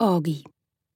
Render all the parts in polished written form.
Augie.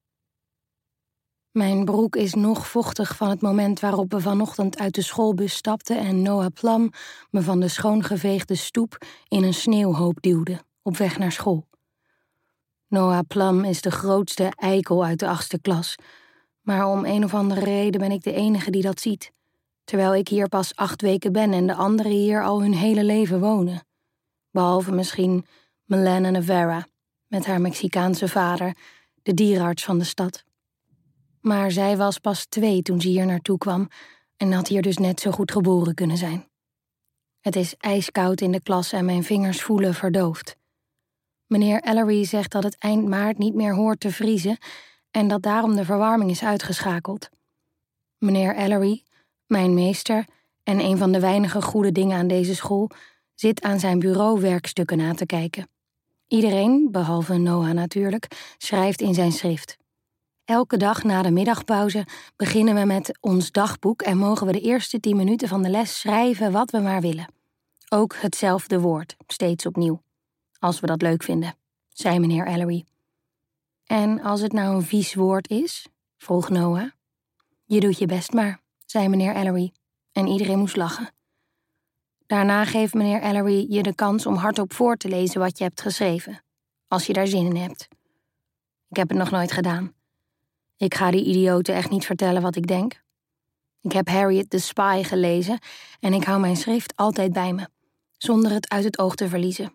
Mijn broek is nog vochtig van het moment waarop we vanochtend uit de schoolbus stapten en Noah Plum me van de schoongeveegde stoep in een sneeuwhoop duwde, op weg naar school. Noah Plum is de grootste eikel uit de 8e klas, maar om een of andere reden ben ik de enige die dat ziet, terwijl ik hier pas 8 weken ben en de anderen hier al hun hele leven wonen. Behalve misschien Melena Navarra, met haar Mexicaanse vader, de dierenarts van de stad. Maar zij was pas 2 toen ze hier naartoe kwam en had hier dus net zo goed geboren kunnen zijn. Het is ijskoud in de klas en mijn vingers voelen verdoofd. Meneer Ellery zegt dat het eind maart niet meer hoort te vriezen en dat daarom de verwarming is uitgeschakeld. Meneer Ellery, mijn meester en een van de weinige goede dingen aan deze school, zit aan zijn bureau werkstukken na te kijken. Iedereen, behalve Noah natuurlijk, schrijft in zijn schrift. Elke dag na de middagpauze beginnen we met ons dagboek en mogen we de eerste 10 minuten van de les schrijven wat we maar willen. Ook hetzelfde woord, steeds opnieuw. Als we dat leuk vinden, zei meneer Ellery. En als het nou een vies woord is? Vroeg Noah. Je doet je best maar, zei meneer Ellery. En iedereen moest lachen. Daarna geeft meneer Ellery je de kans om hardop voor te lezen wat je hebt geschreven. Als je daar zin in hebt. Ik heb het nog nooit gedaan. Ik ga die idioten echt niet vertellen wat ik denk. Ik heb Harriet the Spy gelezen en ik hou mijn schrift altijd bij me, zonder het uit het oog te verliezen.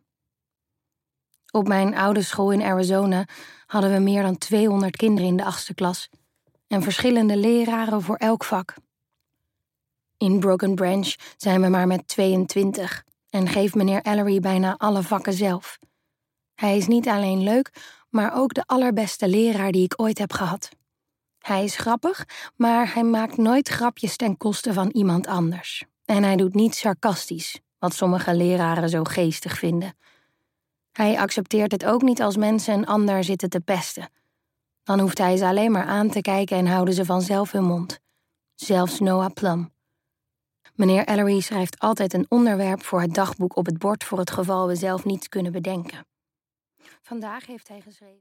Op mijn oude school in Arizona hadden we meer dan 200 kinderen in de 8e klas en verschillende leraren voor elk vak. In Broken Branch zijn we maar met 22 en geeft meneer Ellery bijna alle vakken zelf. Hij is niet alleen leuk, maar ook de allerbeste leraar die ik ooit heb gehad. Hij is grappig, maar hij maakt nooit grapjes ten koste van iemand anders. En hij doet niet sarcastisch, wat sommige leraren zo geestig vinden. Hij accepteert het ook niet als mensen een ander zitten te pesten. Dan hoeft hij ze alleen maar aan te kijken en houden ze vanzelf hun mond. Zelfs Noah Plum. Meneer Ellery schrijft altijd een onderwerp voor het dagboek op het bord voor het geval we zelf niets kunnen bedenken. Vandaag heeft hij geschreven...